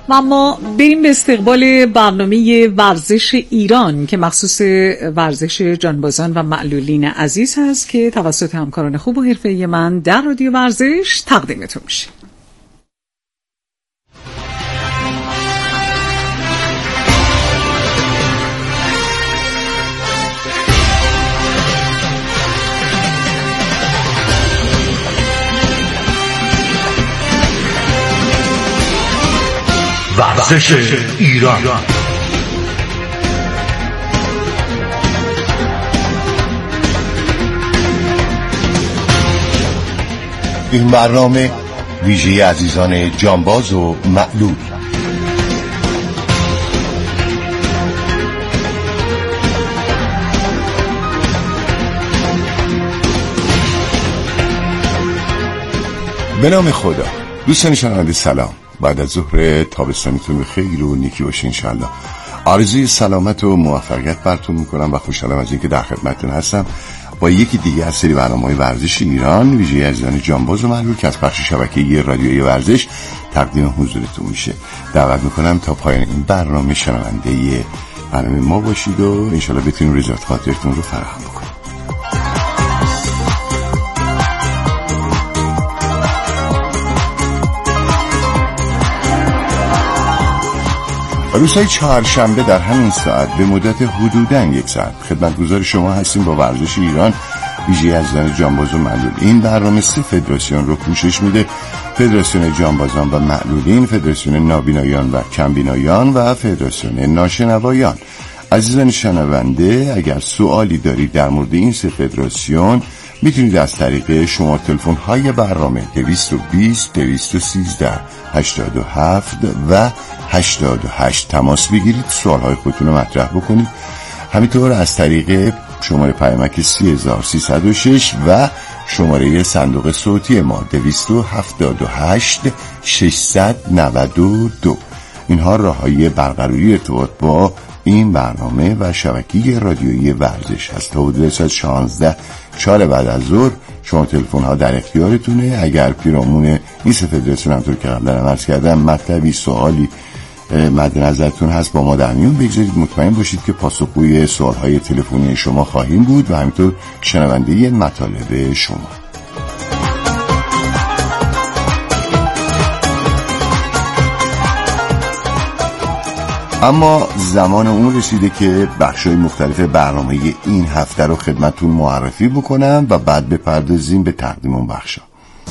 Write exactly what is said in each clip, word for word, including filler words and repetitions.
و ما بریم به استقبال برنامه ورزش ایران که مخصوص ورزش جانبازان و معلولین عزیز هست که توسط همکاران خوب و حرفه‌ای من در رادیو ورزش تقدیمتون میشه. ورزش ایران. این برنامه ویژه عزیزان جانباز و معلول. به نام خدا. دوستان شنونده سلام. بعد از ظهر تابستانیتون به خیر و نیکی باشه انشالله. آرزوی سلامت و موفقیت براتون میکنم و خوشحالم از اینکه در خدمتتون هستم با یکی دیگه از سری برنامه‌های ورزش ایران ویژه عزیزان جانباز و معلول که از بخش شبکه‌ای رادیویی ورزش تقدیم حضورتون میشه. دعوت میکنم تا پایان این برنامه شنونده برنامه ما باشید و انشالله بتونیم رضایت خاطرتون رو فراهم بکنیم. روزهای چهارشنبه در همین ساعت به مدت حدوداً یک ساعت خدمتگزار شما هستیم با ورزش ایران ویژه عزیزان جانباز و معلول. این برنامه سه فدراسیون رو پوشش میده: فدراسیون جانبازان و معلولین، فدراسیون نابینایان و کمبینایان و فدراسیون ناشنوایان. عزیزان شنونده، اگر سوالی دارید در مورد این سه فدراسیون میتونید از طریق شماره تلفن های برنامه دویست و بیست دویست و سیزده هشتاد و هفت و هشتاد و هشت تماس بگیرید، سوال های خودتون رو مطرح بکنید. همینطور از طریق شماره پیامک سه هزار و سیصد و شش و شماره صندوق صوتی ما دویست و هفتاد و هشت ششصد و نود و دو. اینها راههای برقراری ارتباط با این برنامه و شبکه رادیویی ورزش هست. تا حدود ساعت شانزده چهار بعد از ظهر شما تلفن ها در اختیارتونه. اگر پیرامون این سه فدراسیون همطور که قبلا عرض کردم مطلبی سوالی مد نظرتون هست با ما در میون بگذارید، مطمئن باشید که پاسخگوی سوال های تلفنی شما خواهیم بود و همینطور شنونده مطالب شما. اما زمان اون رسیده که بخشای مختلف برنامه این هفته رو خدمتون معرفی بکنم و بعد بپردازیم به تقدیم اون بخشا.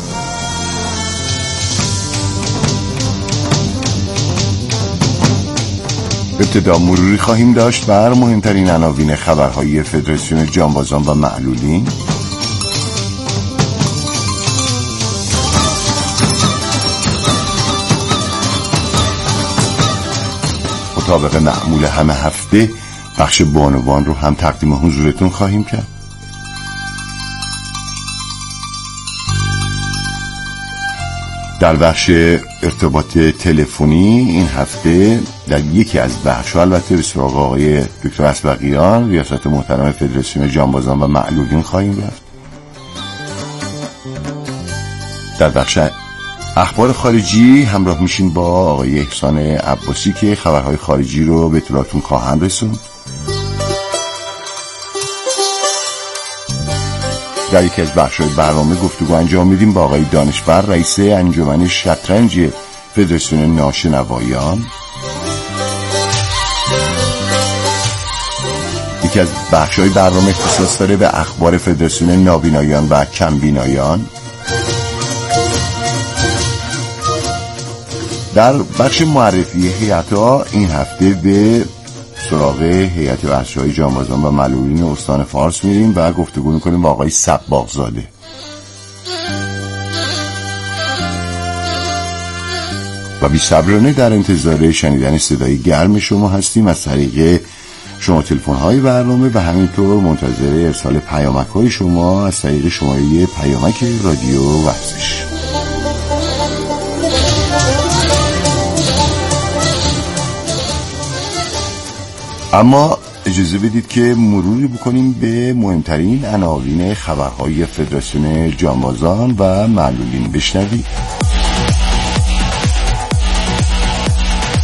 ابتدا مروری خواهیم داشت بر مهمترین عناوین خبرهای فدراسیون جانبازان و معلولین. مطابق معمول همه هفته بخش بانوان رو هم تقدیم حضورتون خواهیم کرد. در بخش ارتباط تلفنی این هفته در یکی از بخش‌ها البته به سراغ آقای دکتر اسبقیان ریاست محترم فدراسیون جانبازان و معلولین خواهیم رفت. در بخش اخبار خارجی همراه میشین با آقای احسان عباسی که خبرهای خارجی رو به اطلاعتون خواهند رسوند. در یکی از بخش‌های برنامه گفتگو انجام میدیم با آقای دانشور رئیس انجمن شطرنج فدراسیون ناشنوایان. یکی از بخش‌های برنامه اختصاص داره به اخبار فدراسیون نابینایان و کمبینایان. در بخش معرفی هیئت‌ها این هفته به سراغ هیئت ورزش‌های جانبازان و معلولین استان فارس میریم و گفتگو میکنیم با آقای سباق‌زاده. و بی‌صبرانه در انتظار شنیدن صدای گرم شما هستیم از طریق شما تلفن‌های برنامه و همینطور منتظر ارسال پیامک‌های شما از طریق شماره پیامک رادیو ورزش. اما اجازه بدید که مروری بکنیم به مهمترین عناوین خبرهای فدراسیون جانبازان و معلولین. بشنوید.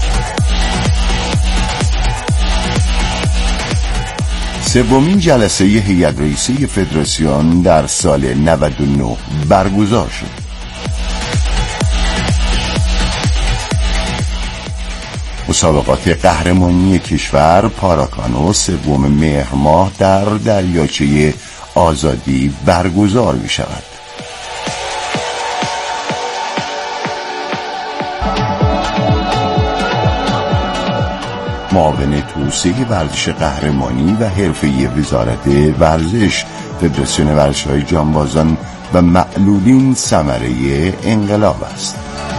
سومین جلسه هیئت رئیسه فدراسیون در سال نود و نه برگزار شد. مسابقات قهرمانی کشور پاراکانو سوم مهر ماه در دریاچه آزادی برگزار می شود. معاون توسعه ورزش قهرمانی و حرفه‌ای وزارت ورزش فدراسیون ورزش‌های جانبازان و معلولین ثمره انقلاب است.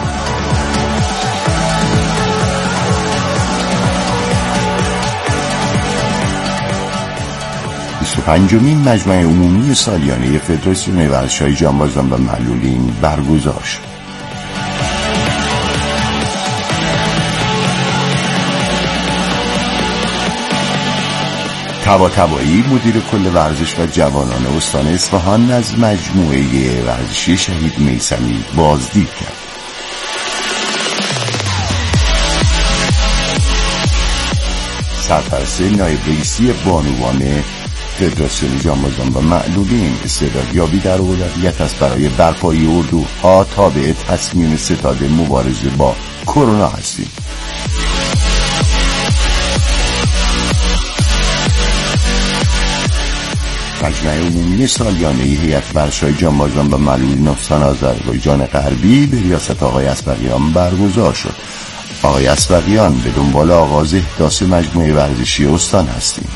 بیست و پنجمین مجمع عمومی سالیانه فدراسیون ورزش‌های جانبازان و معلولین برگزار شد. طباطبایی مدیر کل ورزش و جوانان استان اصفهان از مجموعه ورزشی شهید میثمی بازدید کرد. سرپرست نایب رئیسی بانوان فدراسیون جانبازان و معلولین استعدادیابی در اولویت است برای برپایی اردوها تابع تصمیم ستاد مبارزه با کرونا هستیم. مجمع عمومی سالیانه هیئت ورزش‌های جانبازان و معلولین استان آذربایجان غربی به ریاست آقای اسبقیان برگزار شد. آقای اسبقیان به دنبال آغاز احداث مجموعه ورزشی استان هستیم.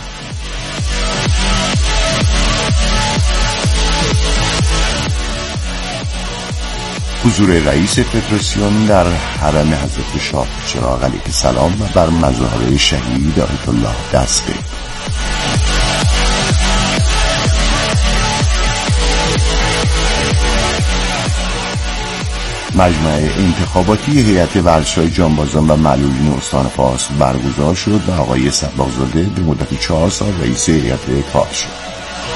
حضور رئیس فدراسیون در حرم حضرت شاه چراغ علیه السلام و بر مزار شهید آیت الله دسته. مجمع انتخاباتی هیئت ورزش‌های جانبازان و معلولین استان فارس برگزار شد و آقای صباغ‌زاده به مدت چهار سال رئیس هیئت کار شد.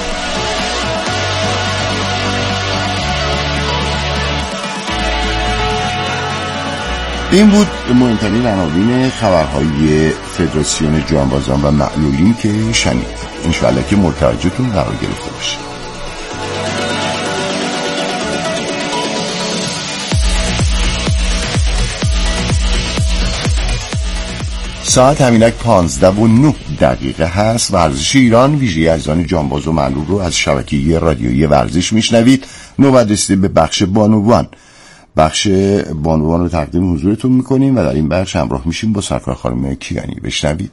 این بود مهمترین عناوین خبرهای فدراسیون جانبازان و معلولین که شنید. انشاءالله که متوجهتون قرار گرفته باشه. ساعت همینک پانزده و نه دقیقه هست. ورزش ایران ویژه اجزان جانباز و معلول رو از شبکه رادیویی ورزش میشنوید. نوبت رسیده به بخش بانوان. بخش بانوان رو تقدیم حضورتون میکنیم و در این بخش همراه میشیم با سرکار خانم کیانی. بشنوید.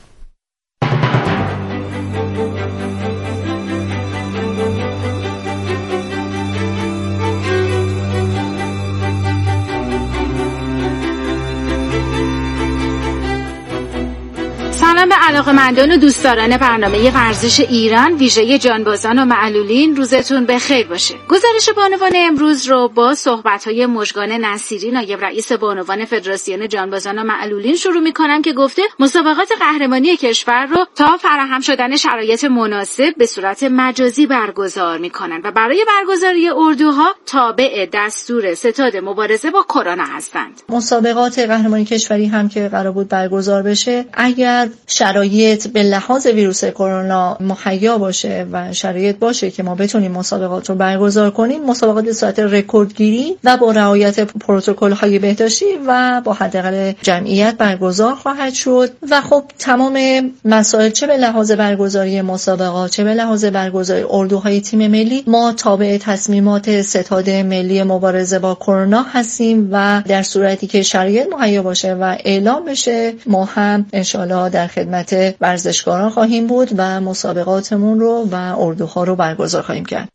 سلام به علاقه‌مندان و دوستداران برنامه ورزش ایران ویژه جانبازان و معلولین، روزتون بخیر باشه. گزارش بانوان امروز رو با صحبت‌های مژگان نصیری نایب رئیس بانوان فدراسیون جانبازان و معلولین شروع می‌کنم که گفته مسابقات قهرمانی کشور رو تا فراهم شدن شرایط مناسب به صورت مجازی برگزار می‌کنن و برای برگزاری اردوها تابع دستور ستاد مبارزه با کرونا هستند. مسابقات قهرمانی کشوری هم که قرار بود برگزار بشه، اگر شرایط به لحاظ ویروس کرونا مهیا باشه و شرایط باشه که ما بتونیم مسابقات رو برگزار کنیم، مسابقات به صورت رکوردگیری و با رعایت پروتکل‌های بهداشتی و با حداقل جمعیت برگزار خواهد شد. و خب تمام مسائل چه به لحاظ برگزاری مسابقات چه به لحاظ برگزاری اردوهای تیم ملی ما تابع تصمیمات ستاد ملی مبارزه با کرونا هستیم و در صورتی که شرایط مهیا باشه و اعلام بشه ما هم انشالله در خدمت ورزشکاران خواهیم بود و مسابقاتمون رو و اردوها رو برگزار خواهیم کرد.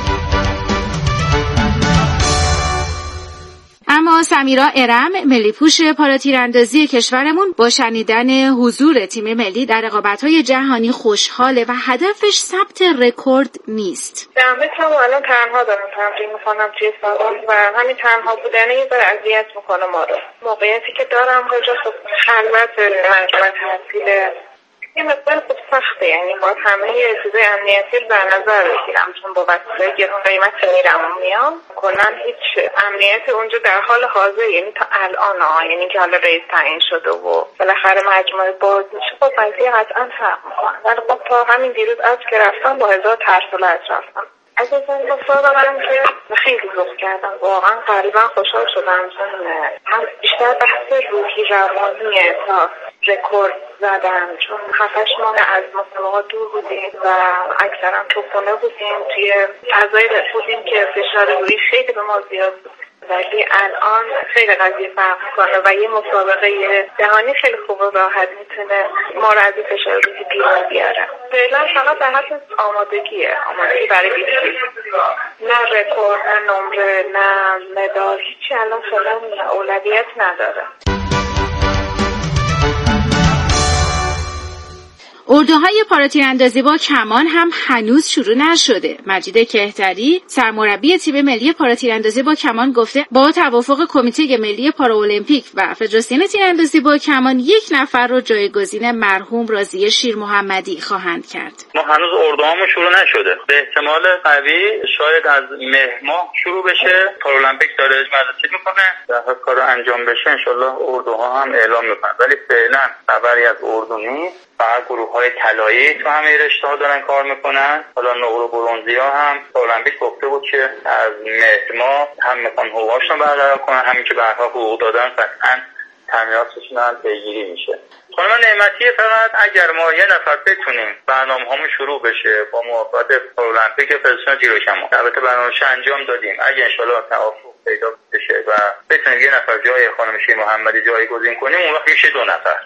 اما سمیرا ارم ملی پوش پاراتیراندازی کشورمون با شنیدن حضور تیم ملی در رقابت‌های جهانی خوشحاله و هدفش ثبت رکورد نیست. در هم الان تنها دارم تمرین می‌کنم توی سالن و همین تنها بودن یه ذره اذیت می‌کنه ما رو. موقعیتی که دارم کجا خب خلوت مجموعه تحصیل یه مقدار خوب سخت سخته، یعنی باید همه چیزای امنیتی رو در نظر بگیرم چون با وسیله گرون قیمت میرم و میام کنن هیچ امنیت اونجا در حال حاضر، یعنی تا الان ها، یعنی که حالا رئیس تعیین شده و بالاخره مجموعه باز میشه، خب قضیه قطعا فرق میکنه. ولی خب تا همین دیروز از که رفتم با هزار ترس و لرز رفتم. از این مصابه برم که خیلی ذوق کردم، واقعا قریبا خوشحال شدم چون هم بیشتر بحث روحی روانیه تا رکورد زدن، چون هفتش ماه از مسابقات دور بودیم و اکثرا تو خونه بودیم، توی فضایی بودیم که فشار روحی خیلی به ما زیاد بود، ولی الان خیلی قضیه فرق میکنه و یه مسابقه جهانی خیلی خوب و راحت میتونه ما رو از این فشار روحی بیرون بیاره. فعلا فقط در حد آمادگیه، آمادگی برای بیستی، نه رکورد، نه نمره، نه مدال، هیچی الان فعلا اولویت نداره. اردوهای پاراتیراندازی با کمان هم هنوز شروع نشده. مجید کهتری سرمربی تیم ملی پاراتیراندازی با کمان گفته با توافق کمیته ملی پاراولمپیک و فدراسیون تیراندازی با کمان یک نفر رو جایگزین مرحوم راضیه شیرمحمدی خواهند کرد. ما هنوز اردوهامون شروع نشده، به احتمال قوی شاید از مهر ماه شروع بشه. پاراولمپیک داره بررسی میکنه، در کارو انجام بشه انشالله اردوها هم اعلام میکنن، ولی فعلا خبری از اردو نیست. فقط گروه های طلایی تو همه رشته‌ها دارن کار میکنن. حالا نقره و برنزی‌ها هم پاراولمپیک گفته بود که از مهر ماه هم میخوان حقوقاشون برقرار کنن، همین که برها حقوق دادن قطعاً تامیناتشون هم پیگیری میشه. خانم نعمتی فقط اگر ما یه نفر بتونیم برنامه‌هامون شروع بشه با موافقت پاراولمپیک فدراسیون تیر و کمان، البته برنامه‌اش انجام دادیم، اگه ان شاءالله توافق پیدا بشه و بتونیم یه نفر جای خانم شیرمحمدی جایگزین کنیم، اون وقت میشه دو نفر.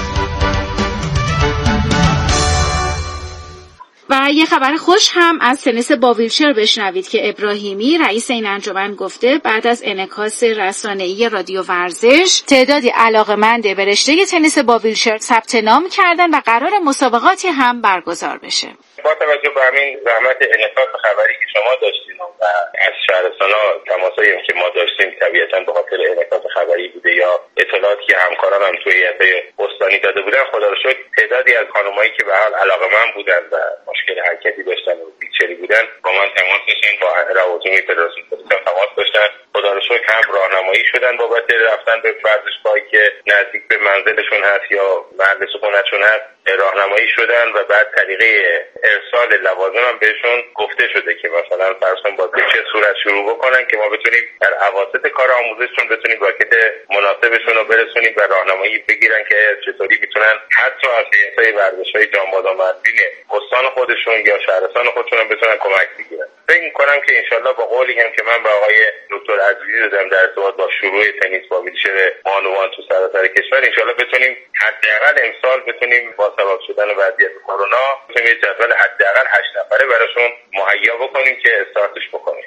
و یه خبر خوش هم از تنیس با ویلچر بشنوید که ابراهیمی رئیس این انجمن گفته بعد از انعکاس رسانه‌ای رادیو ورزش تعدادی علاقه‌مند به رشته تنیس با ویلچر ثبت نام کردن و قرار مسابقاتی هم برگزار بشه. با توجه به همین زحمت انعکاس خبری که شما داشتین و از شهرستان‌ها تماسایی که ما داشتیم طبیعتاً به خاطر انعکاس خبری بوده یا اطلاعاتی که همکاران هم توی هیئت استانی داده بودن، خدا رو شکر تعدادی از خانمایی که به حال علاقه‌مند بودن و مشکل حرکتی داشتن و بیچاری بودن با من تماس داشتن، با روابط فدراسیون تماس داشتن. خدا رو شکر هم راهنمایی شدن بابت رفتن به ورزشگاهی که نزدیک به منزلشون هست یا محل سکونتشون هست، راهنمایی شدن و بعد طریقه ارسال لوازم هم بهشون گفته شده که مثلا فرضاً با چه صورت شروع بکنن که ما بتونیم در اواسط کار آموزششون بتونیم واکت مناسبشون رو برسونیم و راهنمایی بگیرن که چطوری میتونن حتی از هیئت‌های ورزش‌های جانبازان مردین استان خودشون یا شهرستان خودشون هم بتونن کمک بگیرن. فکر می‌کنم که انشالله با قولی هم که من به آقای دکتر عزیزی دادم در ارتباط با شروع تنیس با ویلچر بانوان تو سراسر کشور، انشالله بتونیم حداقل امسال بتونیم با سبب شدن وضعیت کرونا بتونیم یه جدول حداقل هشت نفره براشون مهیا بکنیم که استارتش بکنیم.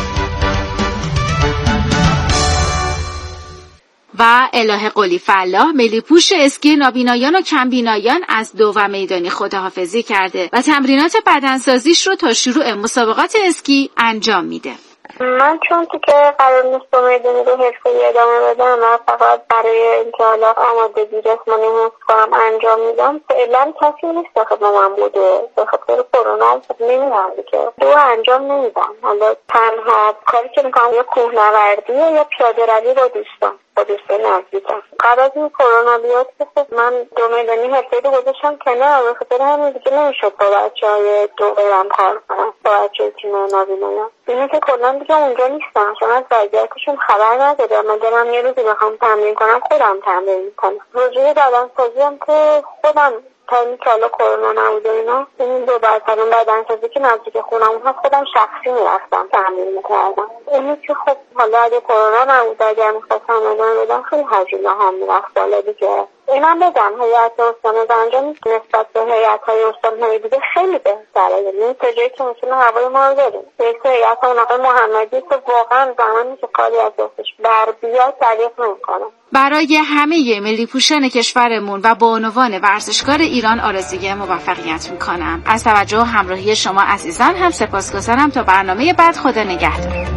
و الهه قلی فلاح ملی پوش اسکی نابینایان و کمبینایان از دو و میدانی خداحافظی کرده و تمرینات بدنسازیش رو تا شروع مسابقات اسکی انجام میده. من چون که قرار نیست با میدانی رو حرفه‌ای ادامه بدم، من فقط برای اینکه حالا آمادگی جسمانی حفظ کنم انجام میدم. فعلا کسی نیست که با من بوده، به خاطر کرونا نمیدونم دیگه دو انجام نمیدم. حالا تنها کاری که میکنم یا کوهنوردیه یا پیاده روی با دوستان با دوستان نزدیکم. قبل از این کرونا بیاد که من دو میدانی حرفه‌ای رو گذاشتم کنار، به خاطر همین دیگه نمیشد با بچه‌های دو برم کار کنم، با بچه‌های تیم نابینایان. اینه که کلا دیگه اونجا نیستم، چون از وضعیتشون خبر ندارم. من دارم یه روزی بخوام تمرین کنم خودم تمرین میکنم. روزی بدنسازی هم که خودم تا این که حالا کرونا نبود اینا، این دو برسلون بدنسازی که نزدیک خونم هست خودم شخصی میرفتم تمرین میکردم. اینه که خب حالا اگه کرونا نبود اگر میخواستم ادامه بدم خیلی هزینه ها میرفت بالا دیگه. اینم بگم هیئت استان زنجان نسبت به هیئت‌های استان‌های دیگه خیلی بهتره، یعنی تا جایی که میتونه هوای ما رو بریم. یک هیئت آقای محمدی که واقعا زمانی که کاری از دستش بر بیاد تعریف نمی‌کنه. برای همه ملی پوشان کشورمون و به عنوان ورزشکار ایران آرزوی موفقیت میکنم. از توجه و همراهی شما عزیزان هم سپاسگزارم. تا برنامه بعد، خدا نگهدار.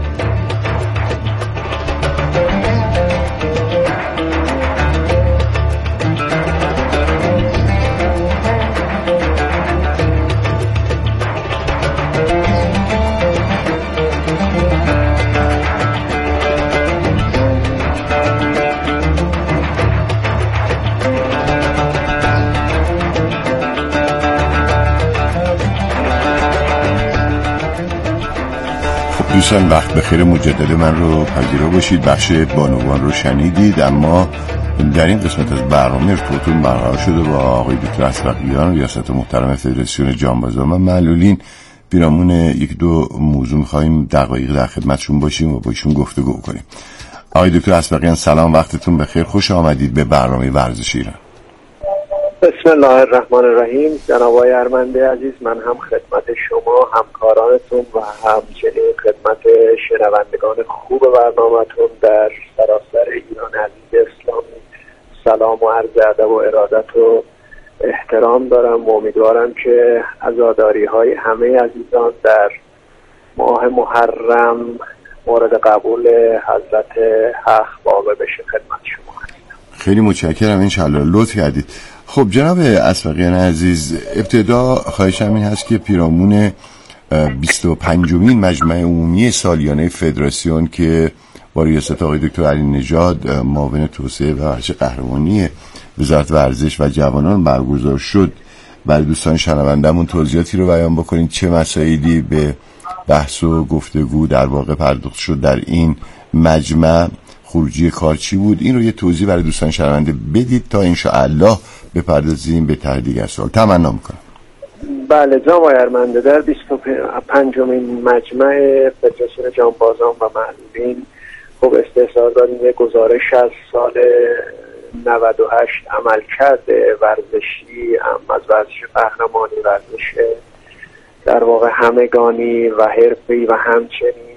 دوستان وقت بخیر، مجدد من رو پذیرا باشید. بخش بانوان رو شنیدید، اما در این قسمت از برنامه ارتباطمون برقرار شده با آقای دکتر اسبقیان، ریاست محترم فدراسیون جانبازان و معلولین. پیرامون یک دو موضوع می‌خوایم دقایق در خدمتشون باشیم و با ایشون گفتگو کنیم. آقای دکتر اسبقیان سلام، وقتتون بخیر، خوش آمدید به برنامه ورزش ایران. بسم الله الرحمن الرحیم. جناب آقای ارمنده عزیز، من هم خدمت شما، همکارانتون و همچنین خدمت شنوندگان خوب برنامه‌تون در سراسر ایران عزیز اسلامی سلام و عرض ادب و ارادت و احترام دارم و امیدوارم که عزاداری‌های همه عزیزان در ماه محرم مورد قبول حضرت حق واقع بشه. خدمت شما خیلی متشکرم، انشالله لطف کردید. خب جناب اسبقیان عزیز، ابتدا خواهشم این هست که پیرامون بیست و پنجمین مجمع عمومی سالیانه فدراسیون که با ریاست آقای دکتر علی نژاد معاون توسعه و ورزش قهرمانی وزارت ورزش و جوانان برگزار شد، برای دوستان شنوندمون توضیحاتی رو بیان بکنید. چه مسائلی به بحث و گفتگو در واقع پرداخت شد در این مجمع؟ خروجی کار چی بود؟ این رو یه توضیح برای دوستان شنونده بدید تا انشاءالله بپردازیم به ته دیگر سوال. تمنا میکنم. بله جناب آقای ارمنده، در بیست و پنجمین مجمع فدراسیون جانبازان و معلولین خب استحضار داریم یک گزارش از سال نود و هشت عملکرد ورزشی از ورزش قهرمانی، ورزش در واقع همگانی و حرفه‌ای و همچنین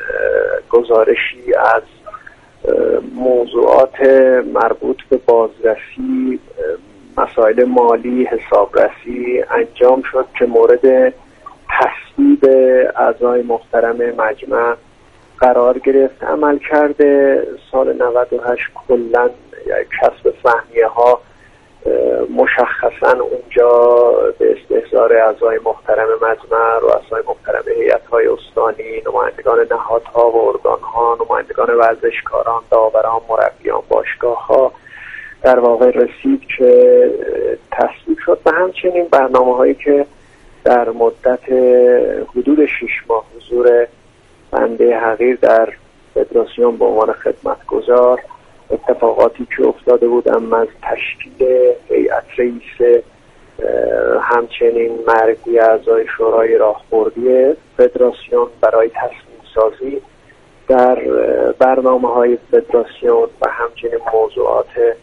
گزارشی از موضوعات مربوط به بازرسی، مسائل مالی، حسابرسی انجام شد که مورد تصویب اعضای محترم مجمع قرار گرفت. عمل کرده سال نود و هشت کلن کسب فهمیه ها مشخصا اونجا به استحضار اعضای محترم مجمع، رؤسای محترم هیئت‌های استانی، نمایندگان نهادها و ارگان‌ها، نمایندگان ورزشکاران، داوران، مربیان باشگاه‌ها در واقع رسید که تصویب شد و همچنین برنامه‌هایی که در مدت حدود شش ماه حضور بنده حقیر در فدراسیون به عنوان خدمتگزار، اتفاقاتی که افتاده بود اما از تشکیل هیئت رئیس، همچنین مرگی اعضای شورای راهبردی فدراسیون برای تصمیم سازی در برنامه‌های فدراسیون و همچنین موضوعات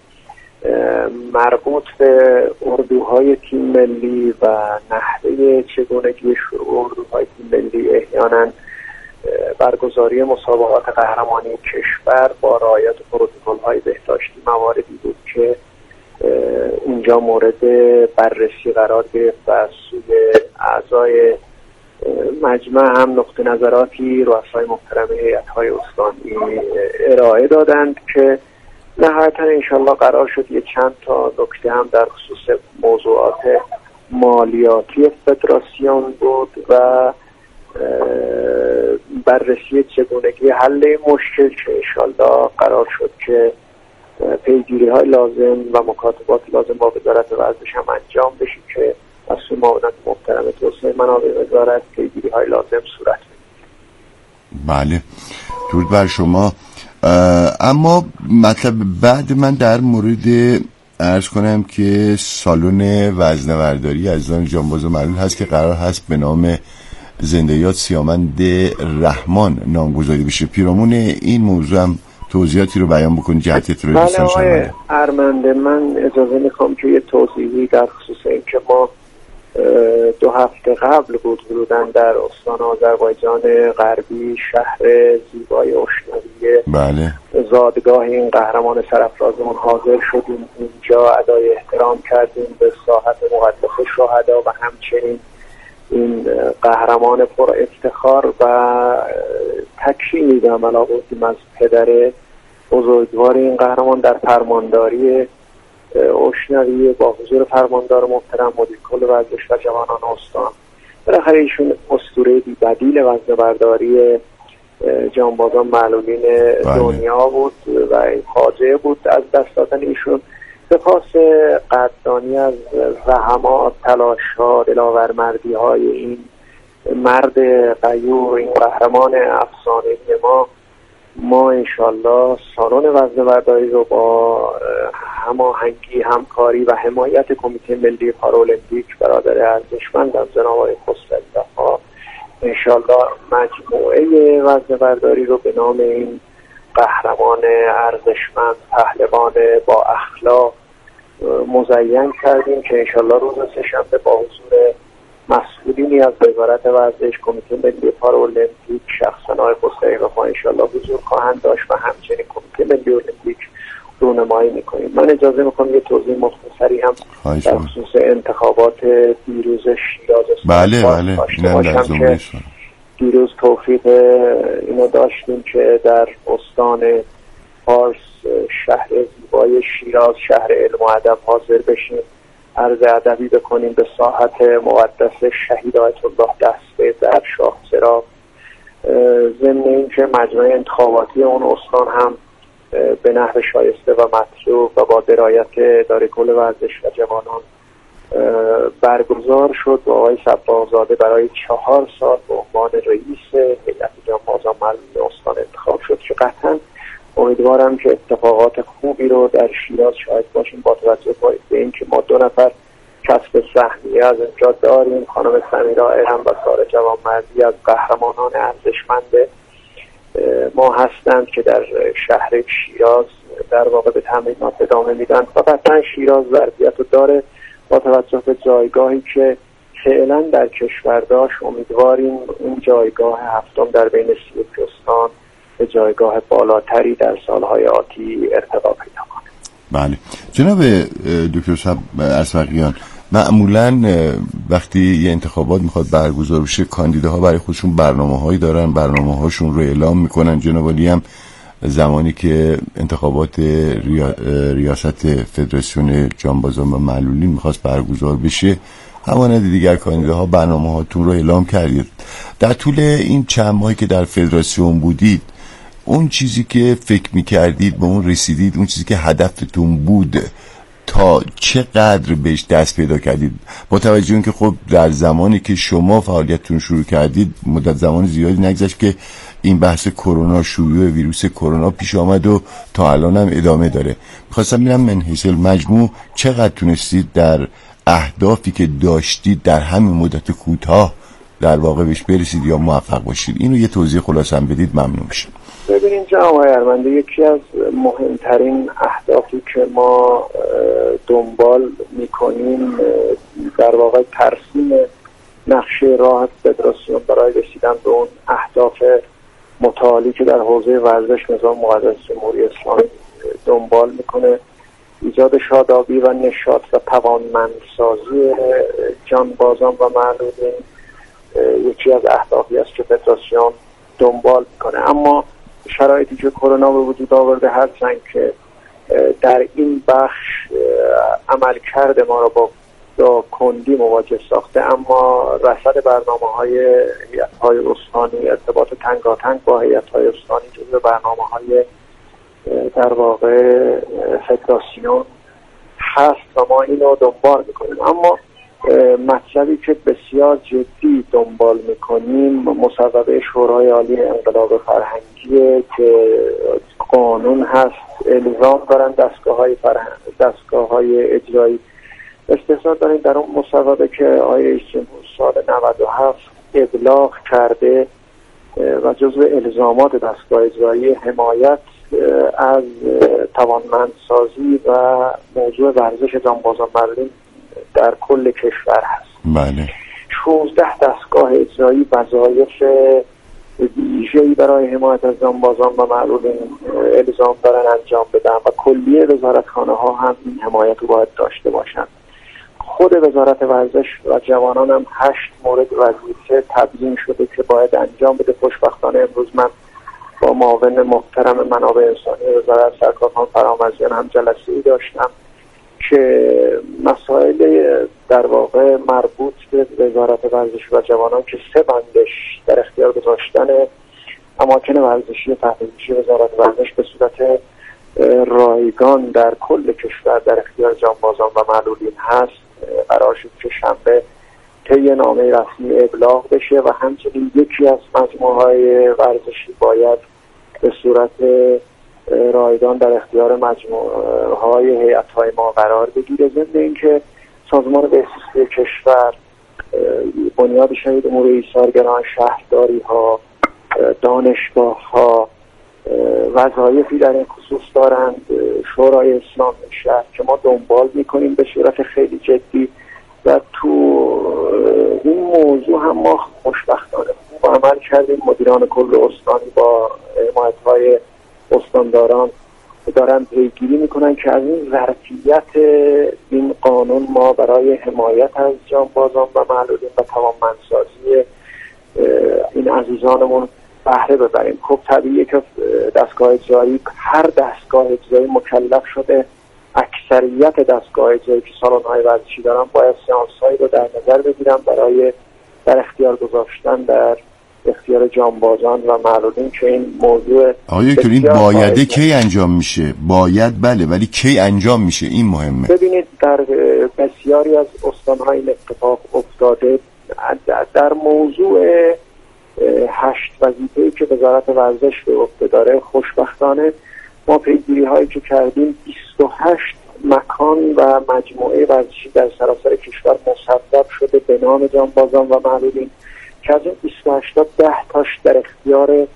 مربوط به اردوهای تیم ملی و نحوه چگونگی شروع اردوهای تیم ملی، احیانا برگزاری مسابقات قهرمانی کشور با رعایت پروتکل‌های بهداشتی مواردی بود که اینجا مورد بررسی قرار گرفت و از سوی اعضای مجمع هم نقطه نظراتی رؤسای محترم هیئت‌های استانی ارائه دادند که نهایتا انشالله قرار شد یه چند تا نکته هم در خصوص موضوعات مالیاتی فدراسیون بود و بررسی چگونگی حل این مشکل که انشالله قرار شد که پیگیری های لازم و مکاتبات لازم با وزارت ورزش هم انجام بشه که از سوی معاونت محترم توسعه منابع وزارت پیگیری های لازم صورت بگیره. بله، درود بر شما. اما مطلب بعد من در مورد عرض کنم که سالن وزنه‌برداری عزیزان جانباز و معلول هست که قرار هست به نام زنده یاد سیامند رحمان نامگذاری بشه. پیرامون این موضوع هم توضیحاتی رو بیان بکنید، جهتیت رو دوستان شنونده. بله آقای ارمنده، من اجازه میخوام که یه توضیحی در خصوص این که ما دو هفته قبل بود بودن در استان آذربایجان غربی، شهر زیبای اشنویه، بله، زادگاه این قهرمان سرافرازمون حاضر شدیم. اینجا ادای احترام کردیم به ساحت مقدس شهدا و همچنین این قهرمان پر افتخار و تکریمی به عمل آوردیم از پدر بزرگوار این قهرمان در فرمانداری اشنویه با حضور فرماندار محترم مدیر کل ورزش و جوانان استان. بالاخره ایشون اسطوره بی بدیل وزنه‌برداری جانبازان معلولین دنیا بود و این فاجعه بود از دست دادن ایشون. سپاس قدردانی از زحمات، تلاش‌ها، دلاورمردی‌های این مرد غیور، این قهرمان افسانه‌ای ما ما انشالله سالن وزنه‌برداری رو با هماهنگی، همکاری و حمایت کمیته ملی پارالمپیک برادر ارزشمندم جناب آقای خسروی انشالله مجموعه وزنه‌برداری رو به نام این قهرمان ارزشمند، پهلوان با اخلاق مزین کردیم که انشالله روز سه‌شنبه با حضور مسئولینی از وزارت ورزش، کمیته ملی پارالمپیک، شخصا آقای خسروی و ما انشالله حضور خواهند داشت و همچنین کمیته ملی المپیک رونمایی میکنیم. من اجازه میکنم یه توضیح مختصری هم در خصوص انتخابات دیروز شیراز بله بله اینم در زمینه شد. دیروز توفیق اینو داشتیم که در استان فارس شهر زیبای شیراز، شهر علم و ادب حاضر بشیم، عرض ادبی بکنیم به ساحت مقدس شهید آیت الله دسته در شاهزرا. ضمن این که مجمع انتخاباتی اون استان هم به نحو شایسته و مطلوب و با درایت اداره کل ورزش و جوانان برگزار شد و آقای صباغزاده برای چهار سال به عنوان رئیس هیئت جانبازان معلول استان انتخاب شد که قطعا امیدوارم که اتفاقات خوبی رو در شیراز شاهد باشیم با توجه به اینکه ما دو نفر کسب سهمیه از اینجا داریم، خانم سمیرا ارم و سارا جوانمردی از قهرمانان ارزشمند ما هستند که در شهر شیراز در واقع به تمرینات ادامه میدن و قطعا شیراز ظرفیت رو داره با توجه به جایگاهی که فعلا در کشور داشت. امیدواریم این جایگاه هفتم در بین سی و استان به جایگاه بالاتری در سالهای آتی ارتقا پیدا کنه. بله جناب دکتر صاحب ارسبقیان، معمولا وقتی یه انتخابات میخواد برگزار بشه کاندیداها برای خودشون برنامه‌هایی دارن، برنامه‌هاشون رو اعلام میکنن. جناب علی هم زمانی که انتخابات ریا... ریاست فدراسیون جانبازان و معلولین میخواست برگزار بشه همانند دیگر کاندیداها برنامه‌هاتون رو اعلام کردید. در طول این چند ماهی که در فدراسیون بودید اون چیزی که فکر میکردید به اون رسیدید؟ اون چیزی که هدفتون بود تا چقدر بهش دست پیدا کردید؟ با توجه اینکه خب در زمانی که شما فعالیتتون شروع کردید مدت زمان زیادی نگذشت که این بحث کرونا، شیوع ویروس کرونا پیش آمد و تا الان هم ادامه داره. می‌خواستم ببینم من حیث المجموع چقدر تونستید در اهدافی که داشتید در همین مدت کوتاه در واقع بهش برسید یا موفق باشید؟ اینو یه توضیح خلاصه بدید ممنون میشم. ببینید جناب ارمنده، یکی از مهمترین اهدافی که ما دنبال میکنیم در واقع ترسیم نقشه راه فدراسیون برای رسیدن به اون اهداف متعالی که در حوزه ورزش نظام مقدس جمهوری اسلامی دنبال میکنه، ایجاد شادابی و نشاط و توانمندسازی جانبازان و معلولین یکی از اهدافی است که فدراسیون دنبال میکنه. اما شرایطی که کرونا به وجود آورده هرچند که در این بخش عملکرد ما را با با کندی مواجه ساخته، اما رصد برنامه‌های هیئت‌های استانی، ارتباط تنگاتنگ با هیئت‌های استانی جزو برنامه‌های در واقع فدراسیون هست و ما اینو دنبال میکنیم. اما مطلبی که بسیار جدی دنبال میکنیم مصوبه شورای عالی انقلاب فرهنگی که قانون هست، الزام دارن دستگاه‌های فرهنگ دستگاه‌های اجرایی استحصال داریم در اون مصوبه که آقای رئیس جمهور سال نود و هفت ابلاغ کرده و جزو الزامات دستگاه اجرایی حمایت از توانمندسازی و موضوع ورزش جانبازان معلولین در کل کشور هست. بله. شانزده دستگاه اجرایی وظایف ویژه‌ای برای حمایت از جانبازان و معلولین الزام دارن انجام بدن و کلیه وزارتخانه ها هم این حمایت رو باید داشته باشن. خود وزارت ورزش و جوانان هم هشت مورد وظیفه تبیین شده که باید انجام بده. خوشبختانه امروز من با معاون محترم منابع انسانی وزارت سرکار فرامرزیان هم جلسه‌ای داشتم که مسائل در واقع مربوط به وزارت ورزش و جوانان که سه بندش در اختیار گذاشتن اماکن ورزشی تحت وزارت ورزش به صورت رایگان در کل کشور در اختیار جانبازان و معلولین هست قرار شد که شنبه طی نامه رسمی ابلاغ بشه و همچنین یکی از مجموعه‌های ورزشی باید به صورت رایگان در اختیار مجموعه‌های هیئت‌های ما قرار بگیره. ضمن اینکه سازمان بهزیستی کشور، بنیاد شهید امور ایثارگران، شهرداری‌ها، دانشگاه‌ها وظایفی در این خصوص دارند، شورای اسلامی شهر که ما دنبال می‌کنیم به صورت خیلی جدی و تو این موضوع هم ما خوشبختانه با عمل کردیم. مدیران کل استانی با حمایت‌های استانداران دارن پیگیری میکنن که از این ظرفیت این قانون ما برای حمایت از جانبازان و معلولین و توانمندسازی این عزیزانمون بهره ببریم. خب طبیعیه که دستگاه اجرایی، هر دستگاه اجرایی مکلف شده اکثریت دستگاه اجرایی که سالن‌های ورزشی دارن باید سئانس‌هایی رو در نظر بگیرن برای در اختیار گذاشتن در اختیار جانبازان و معلولین که این موضوع آیا که این بایده کی انجام میشه؟ باید بله، ولی کی انجام میشه این مهمه. ببینید در بسیاری از استان‌های این اتفاق افتاده. در موضوع هشت وظیفه‌ای که وزارت ورزش به عهده داره خوشبختانه ما پیگیری هایی که کردیم بیست و هشت مکان و مجموعه ورزشی در سراسر کشور مصوب شده به نام جانبازان و معلولین که از این بیست و هشت ده تاش در اختیار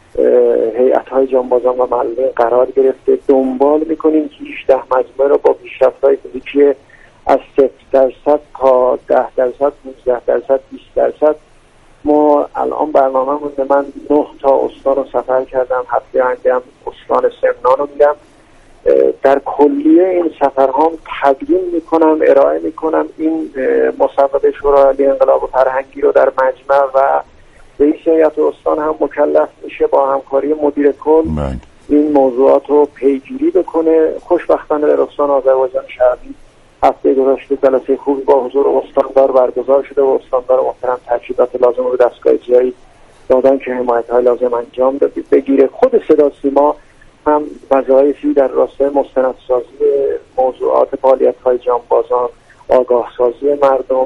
هیئت‌های جانبازان و معلولین قرار گرفته. دنبال می‌کنیم که هجده مجموعه را با پیشرفت‌های فیزیکی از صفر درصد تا ده درصد، پانزده درصد، بیست درصد. ما الان برنامه مونده، من نه تا استان رو سفر کردم، هفته آینده هم استان سمنان رو میرم. در کلیه این سفرهام تقدیم میکنم، ارائه میکنم این مصوبه شورای عالی انقلاب و فرهنگی رو در مجمع و رئیس هیئت استان هم مکلف میشه با همکاری مدیر کل این موضوعات رو پیگیری بکنه. خوشبختانه در استان آذربایجان شرقی هفته گذشته جلسه خوبی با حضور استاندار برگزار شده و استاندار محترم تجهیزات لازم رو دستگاه اجرایی دادن که حمایت‌های لازم انجام بگیره. خود صدا سیما هم وظایفی در راستای مستندسازی موضوعات فعالیت‌های جانبازان، آگاه سازی مردم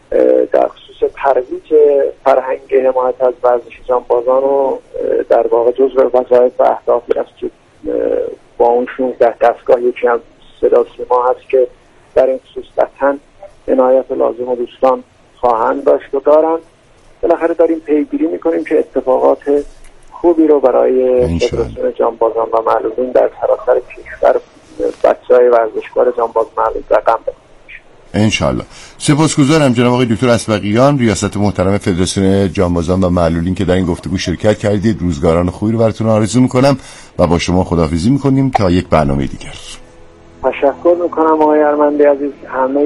در خصوص ترویج فرهنگ حمایت از ورزش جانبازان رو در واقع جزو وظایف و اهدافی است که با اون شانزده دستگاه یکی هم صدا سیما هست که در این خصوص قطعاً عنایت لازم و دوستان خواهند داشت و دارن. بالاخره داریم پیگیری میکنیم که اتفاقات خوبی رو برای فدراسیون جانبازان و معلولین در سراسر کشور بچه‌های ورزشکار جانباز معلول رقم بده انشالله. سپاسگزارم جناب آقای دکتر اسبقیان، ریاست محترم فدراسیون جانبازان و معلولین که در این گفتگو شرکت کردید. روزگاران خوبی رو براتون آرزو میکنم و با شما خداحافظی میکنیم تا یک برنامه دیگر. تشکر میکنم آقای ارمندی عزیز. همه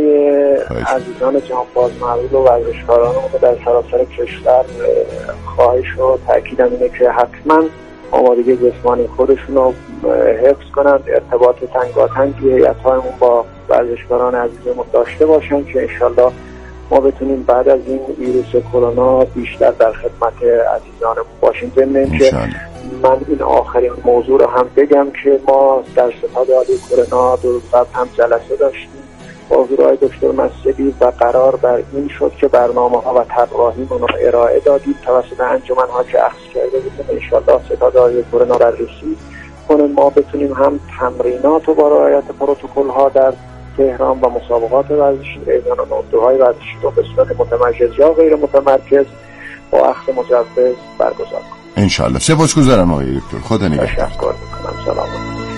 عزیزان جانباز معلول و ورزشکاران رو در سراسر کشور خواهش و تأکیدم اینه که حتما آمادگی جسمانی خودشون رو حفظ کنند، ارتباط تنگاتنگی هیئت‌هامون با ورزشکاران عزیزمون داشته باشن که انشالله ما بتونیم بعد از این ویروس کرونا بیشتر در خدمت عزیزانمون باشیم. ضمن اینکه من این آخرین موضوع رو هم بگم که ما در ستاد عالی کرونا دو روز قبل هم جلسه داشتیم با حضور دکتر مسجدی و قرار بر این شد که برنامه‌ها و طراحیمون رو ارائه دادیم توسط انجمن‌ها که اخذ کرده بودیم. انشالله ستاد عالی کرونا بررسی کنه ما بتونیم هم تمرینات و با رعایت پروتکل‌ها در تهران و مسابقات ورزشی ایران و نودوهای ورزشی رو به صورت متمرکز یا غیر متمرکز با اخذ مجوز برگزار کنیم. انشالله. سپاسگزارم آقای دکتر. خدا نگهدار. تشکر می‌کنم. سلام.